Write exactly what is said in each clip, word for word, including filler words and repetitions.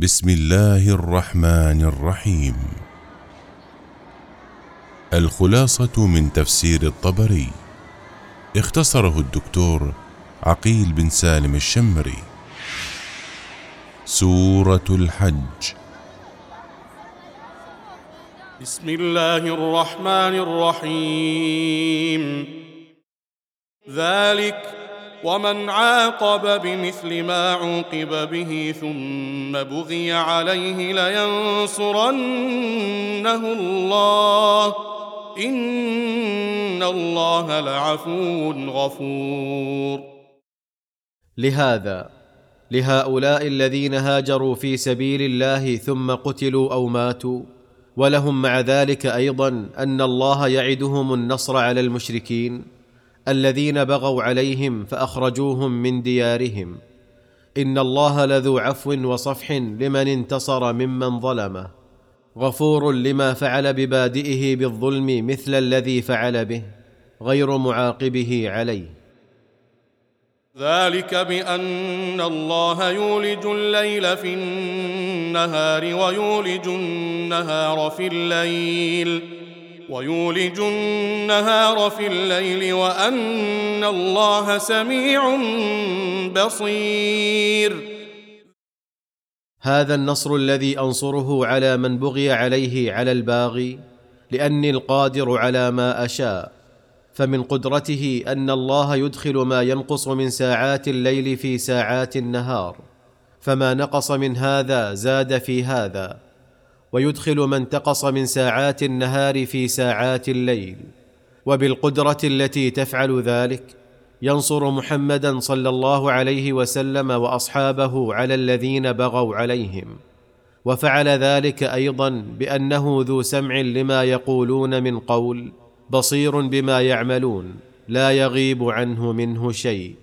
بسم الله الرحمن الرحيم. الخلاصة من تفسير الطبري، اختصره الدكتور عقيل بن سالم الشمري. سورة الحج. بسم الله الرحمن الرحيم. ذلك ومن عاقب بمثل ما عوقب به ثم بغي عليه لينصرنه الله إن الله لعفو غفور. لهذا لهؤلاء الذين هاجروا في سبيل الله ثم قتلوا أو ماتوا، ولهم مع ذلك أيضا أن الله يعدهم النصر على المشركين الذين بغوا عليهم فأخرجوهم من ديارهم، إن الله لذو عفو وصفح لمن انتصر ممن ظلمه، غفور لما فعل ببادئه بالظلم مثل الذي فعل به، غير معاقبه عليه. ذلك بأن الله يولج الليل في النهار ويولج النهار في الليل ويولج النهار في الليل وأن الله سميع بصير. هذا النصر الذي أنصره على من بغي عليه على الباغي، لأني القادر على ما أشاء، فمن قدرته أن الله يدخل ما ينقص من ساعات الليل في ساعات النهار، فما نقص من هذا زاد في هذا، ويدخل ما انتقص من ساعات النهار في ساعات الليل، وبالقدرة التي تفعل ذلك ينصر محمدا صلى الله عليه وسلم وأصحابه على الذين بغوا عليهم، وفعل ذلك أيضا بأنه ذو سمع لما يقولون من قول، بصير بما يعملون، لا يغيب عنه منه شيء.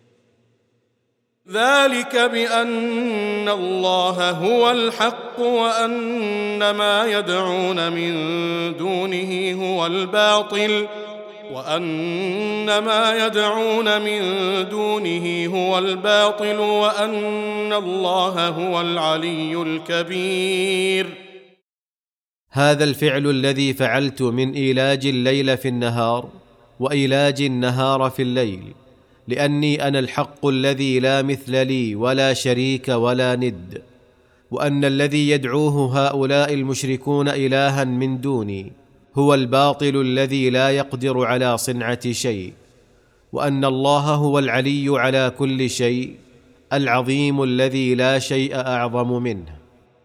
ذلك بأن الله هو الحق وأن ما يدعون من دونه هو الباطل وأن ما يدعون من دونه هو الباطل وأن الله هو العلي الكبير. هذا الفعل الذي فعلت من إيلاج الليل في النهار وإيلاج النهار في الليل، لأني أنا الحق الذي لا مثل لي ولا شريك ولا ند، وأن الذي يدعوه هؤلاء المشركون إلها من دوني هو الباطل الذي لا يقدر على صنعة شيء، وأن الله هو العلي على كل شيء، العظيم الذي لا شيء أعظم منه.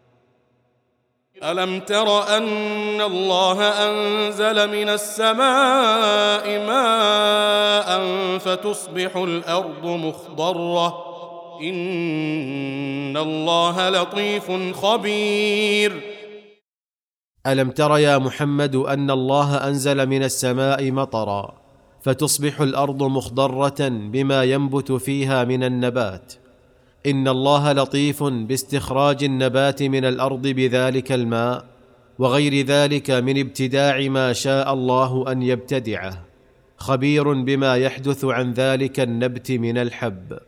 ألم تر أن الله أنزل من السماء ماء فتصبح الأرض مخضرة إن الله لطيف خبير. ألم تر يا محمد أن الله أنزل من السماء مطرا فتصبح الأرض مخضرة بما ينبت فيها من النبات، إن الله لطيف باستخراج النبات من الأرض بذلك الماء وغير ذلك من ابتداع ما شاء الله أن يبتدعه، خبير بما يحدث عن ذلك النبت من الحب.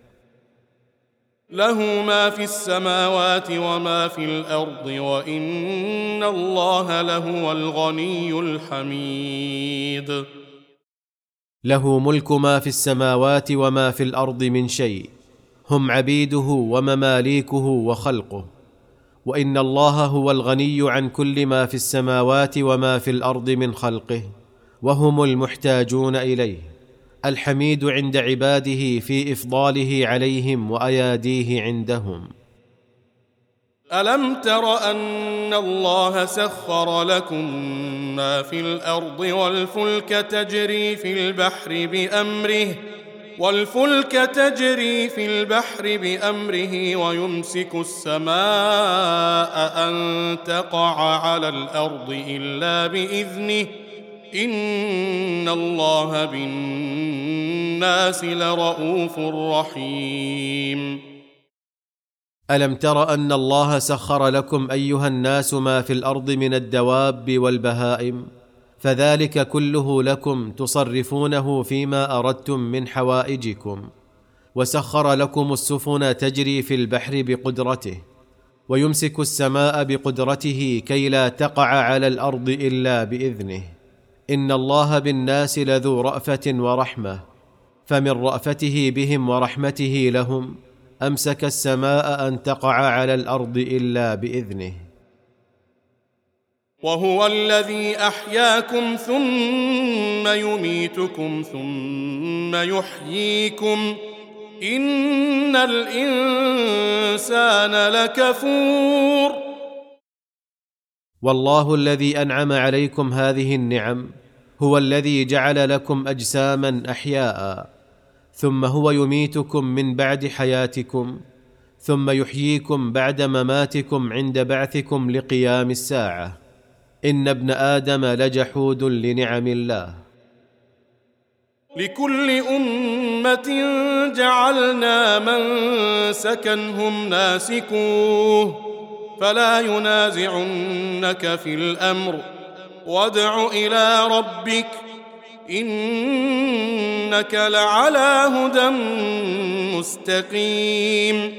له ما في السماوات وما في الأرض وإن الله لهو الغني الحميد. له ملك ما في السماوات وما في الأرض من شيء، هم عبيده ومماليكه وخلقه، وإن الله هو الغني عن كل ما في السماوات وما في الأرض من خلقه، وهم المحتاجون إليه، الحميد عند عباده في إفضاله عليهم وأياديه عندهم. ألم تر أن الله سخر لكم ما في الأرض والفلك تجري في البحر بأمره والفلك تجري في البحر بأمره ويمسك السماء أن تقع على الأرض إلا بإذنه إن الله بالناس لرؤوف رحيم. ألم تر أن الله سخر لكم أيها الناس ما في الأرض من الدواب والبهائم، فذلك كله لكم تصرفونه فيما أردتم من حوائجكم، وسخر لكم السفن تجري في البحر بقدرته، ويمسك السماء بقدرته كي لا تقع على الأرض إلا بإذنه. إن الله بالناس لذو رأفة ورحمة، فمن رأفته بهم ورحمته لهم أمسك السماء أن تقع على الأرض إلا بإذنه. وهو الذي أحياكم ثم يميتكم ثم يحييكم إن الإنسان لكفور. والله الذي أنعم عليكم هذه النعم هو الذي جعل لكم أجساما أحياء، ثم هو يميتكم من بعد حياتكم، ثم يحييكم بعد مماتكم عند بعثكم لقيام الساعة. إن ابن آدم لجحود لنعم الله. لكل أمة جعلنا منسكا هم ناسكوه فلا ينازعنك في الأمر وادع إلى ربك إنك لعلى هدى مستقيم.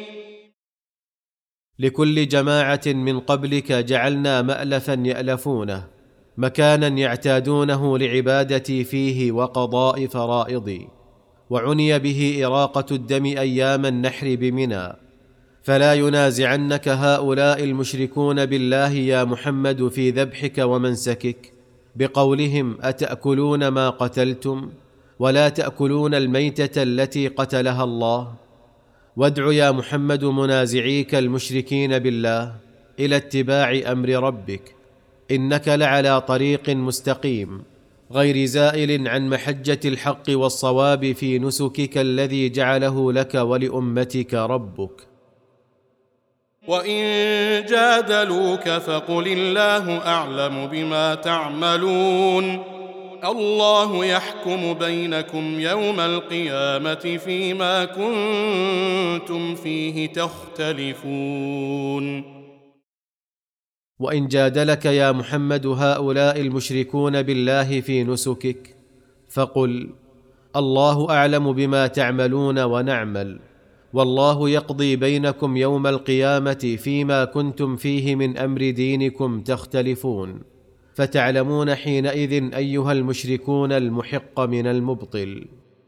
لكل جماعة من قبلك جعلنا مألفا يألفونه، مكانا يعتادونه لعبادتي فيه وقضاء فرائضي، وعني به إراقة الدم أيام النحر بمنى. فلا ينازعنك هؤلاء المشركون بالله يا محمد في ذبحك ومنسكك بقولهم أتأكلون ما قتلتم ولا تأكلون الميتة التي قتلها الله. وادع يا محمد منازعيك المشركين بالله إلى اتباع أمر ربك، إنك لعلى طريق مستقيم غير زائل عن محجة الحق والصواب في نسكك الذي جعله لك ولأمتك ربك. وإن جادلوك فقل الله أعلم بما تعملون الله يحكم بينكم يوم القيامة فيما كنتم فيه تختلفون. وإن جادلك يا محمد هؤلاء المشركون بالله في نسكك فقل الله أعلم بما تعملون ونعمل، والله يقضي بينكم يوم القيامة فيما كنتم فيه من أمر دينكم تختلفون، فتعلمون حينئذ أيها المشركون المحق من المبطل.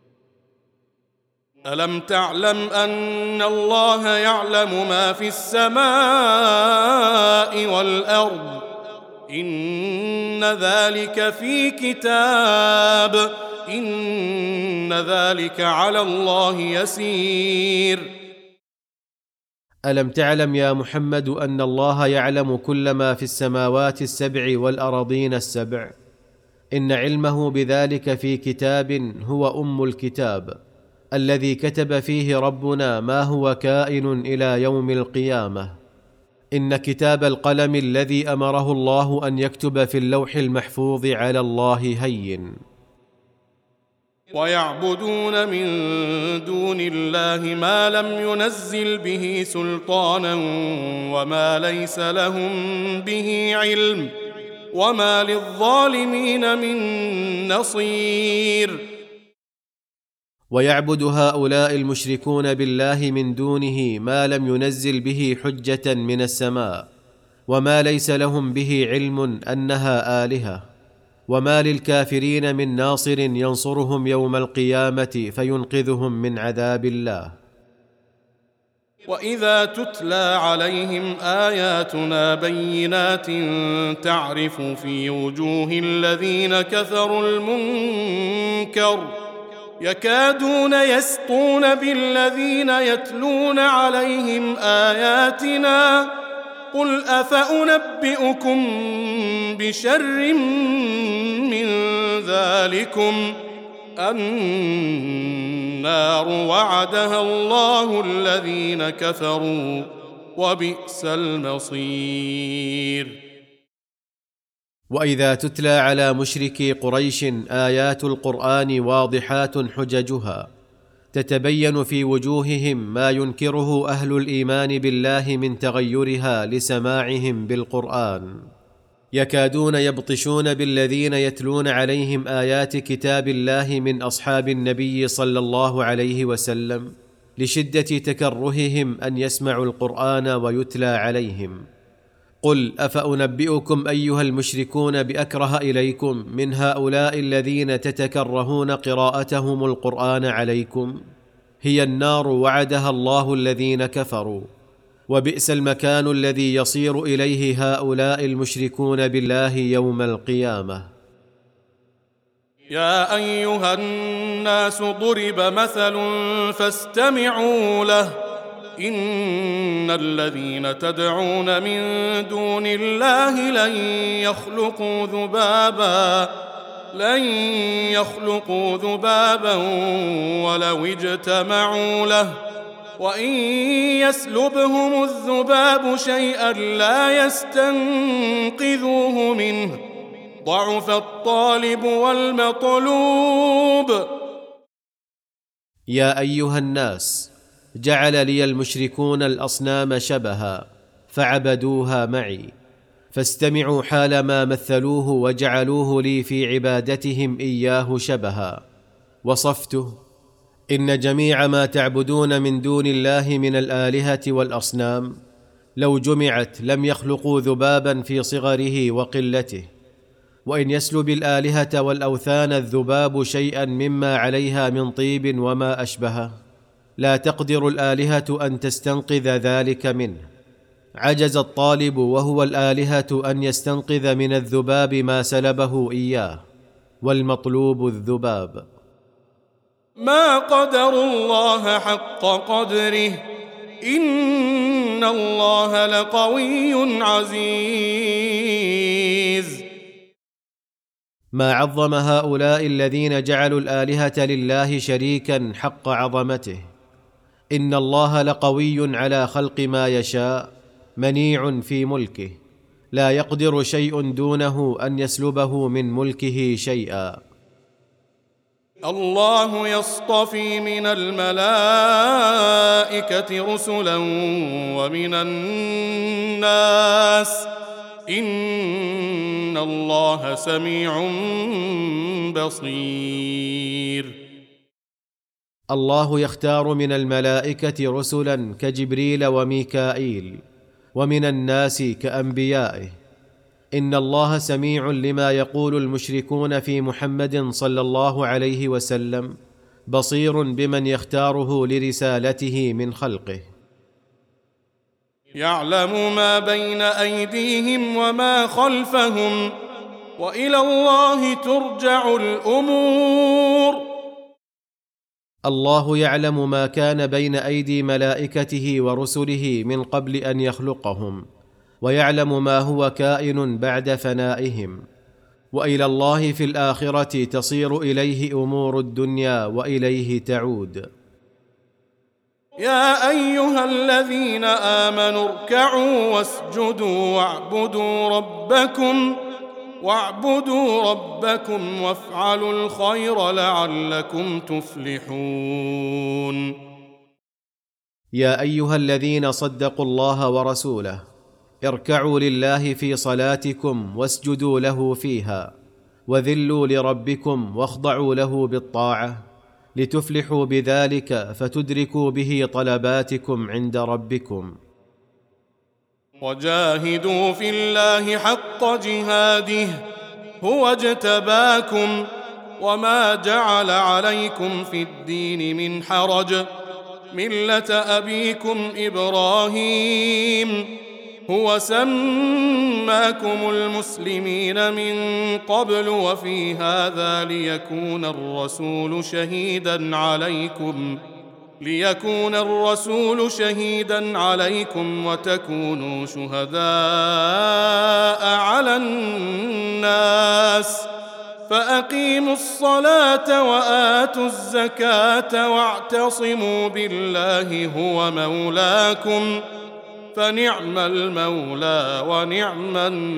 ألم تعلم أن الله يعلم ما في السماء والأرض إن ذلك في كتاب إن ذلك على الله يسير. ألم تعلم يا محمد أن الله يعلم كل ما في السماوات السبع والأراضين السبع؟ إن علمه بذلك في كتاب هو أم الكتاب الذي كتب فيه ربنا ما هو كائن إلى يوم القيامة. إن كتاب القلم الذي أمره الله أن يكتب في اللوح المحفوظ على الله هين. ويعبدون من دون الله ما لم ينزل به سلطانا وما ليس لهم به علم وما للظالمين من نصير. ويعبد هؤلاء المشركون بالله من دونه ما لم ينزل به حجة من السماء وما ليس لهم به علم أنها آلهة، وما للكافرين من ناصر ينصرهم يوم القيامة فينقذهم من عذاب الله. وإذا تتلى عليهم آياتنا بينات تعرف في وجوه الذين كفروا المنكر يكادون يسطون بالذين يتلون عليهم آياتنا قل أفأنبئكم بشر من ذلكم النار وعدها الله الذين كفروا وبئس المصير. وإذا تتلى على مشركي قريش آيات القرآن واضحات حججها تتبين في وجوههم ما ينكره أهل الإيمان بالله من تغيرها لسماعهم بالقرآن، يكادون يبطشون بالذين يتلون عليهم آيات كتاب الله من أصحاب النبي صلى الله عليه وسلم لشدة تكرههم أن يسمعوا القرآن ويتلى عليهم. قل أفأنبئكم أيها المشركون بأكره إليكم من هؤلاء الذين تتكرهون قراءتهم القرآن عليكم؟ هي النار وعدها الله الذين كفروا، وبئس المكان الذي يصير إليه هؤلاء المشركون بالله يوم القيامة. يا أيها الناس ضرب مثل فاستمعوا له إن الذين تدعون من دون الله لن يخلقوا ذبابا لن يخلقوا ذبابا ولو اجتمعوا له وإن يسلبهم الذباب شيئا لا يستنقذوه منه ضعف الطالب والمطلوب. يا أيها الناس، جعل لي المشركون الأصنام شبها فعبدوها معي، فاستمعوا حال ما مثلوه وجعلوه لي في عبادتهم إياه شبها. وصفته: إن جميع ما تعبدون من دون الله من الآلهة والأصنام لو جمعت لم يخلقوا ذبابا في صغره وقلته، وإن يسلب الآلهة والأوثان الذباب شيئا مما عليها من طيب وما أشبهه لا تقدر الآلهة أن تستنقذ ذلك منه. عجز الطالب وهو الآلهة أن يستنقذ من الذباب ما سلبه إياه، والمطلوب الذباب. ما قدروا الله حق قدره إن الله لقوي عزيز. ما عظم هؤلاء الذين جعلوا الآلهة لله شريكا حق عظمته. إن الله لقوي على خلق ما يشاء، منيع في ملكه، لا يقدر شيء دونه أن يسلبه من ملكه شيئا. الله يصطفي من الملائكة رسلا ومن الناس إن الله سميع بصير. الله يختار من الملائكة رسلا كجبريل وميكائيل، ومن الناس كأنبيائه. إن الله سميع لما يقول المشركون في محمد صلى الله عليه وسلم، بصير بمن يختاره لرسالته من خلقه. يعلم ما بين أيديهم وما خلفهم وإلى الله ترجع الأمور. الله يعلم ما كان بين أيدي ملائكته ورسله من قبل أن يخلقهم، ويعلم ما هو كائن بعد فنائهم، وإلى الله في الآخرة تصير إليه أمور الدنيا وإليه تعود. يا أيها الذين آمنوا اركعوا واسجدوا واعبدوا ربكم واعبدوا ربكم وافعلوا الخير لعلكم تفلحون. يا أيها الذين صدقوا الله ورسوله، اركعوا لله في صلاتكم واسجدوا له فيها، وذلوا لربكم واخضعوا له بالطاعة، لتفلحوا بذلك فتدركوا به طلباتكم عند ربكم. وجاهدوا في الله حق جهاده هو اجتباكم وما جعل عليكم في الدين من حرج ملة أبيكم إبراهيم هو سماكم المسلمين من قبل وفي هذا ليكون الرسول شهيدا عليكم ليكون الرسول شهيدا عليكم وتكونوا شهداء على الناس فأقيموا الصلاة وآتوا الزكاة واعتصموا بالله هو مولاكم فنعم المولى ونعم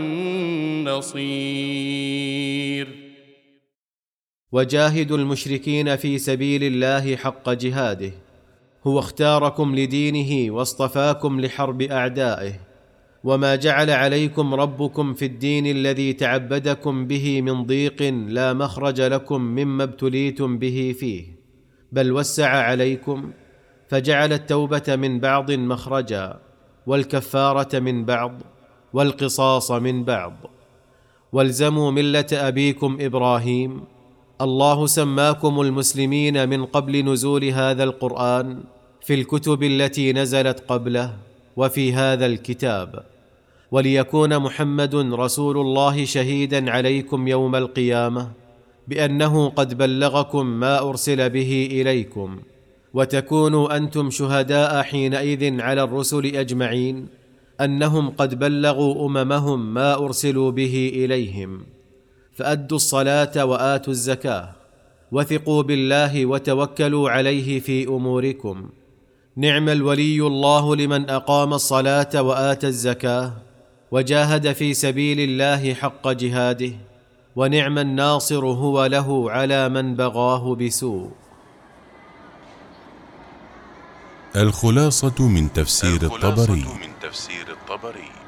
النصير. وجاهدوا المشركين في سبيل الله حق جهاده، هو اختاركم لدينه واصطفاكم لحرب أعدائه، وما جعل عليكم ربكم في الدين الذي تعبدكم به من ضيق لا مخرج لكم مما ابتليتم به فيه، بل وسع عليكم، فجعل التوبة من بعض مخرجا، والكفارة من بعض، والقصاص من بعض. والزموا ملة أبيكم إبراهيم. الله سماكم المسلمين من قبل نزول هذا القرآن في الكتب التي نزلت قبله وفي هذا الكتاب، وليكون محمد رسول الله شهيدا عليكم يوم القيامة بأنه قد بلغكم ما أرسل به إليكم، وتكونوا أنتم شهداء حينئذ على الرسل أجمعين أنهم قد بلغوا أممهم ما أرسلوا به إليهم. فأدوا الصلاة وآتوا الزكاة، وثقوا بالله وتوكلوا عليه في أموركم. نعم الولي الله لمن أقام الصلاة وآتى الزكاة وجاهد في سبيل الله حق جهاده، ونعم الناصر هو له على من بغاه بسوء. الخلاصة من تفسير الطبري. من تفسير الطبري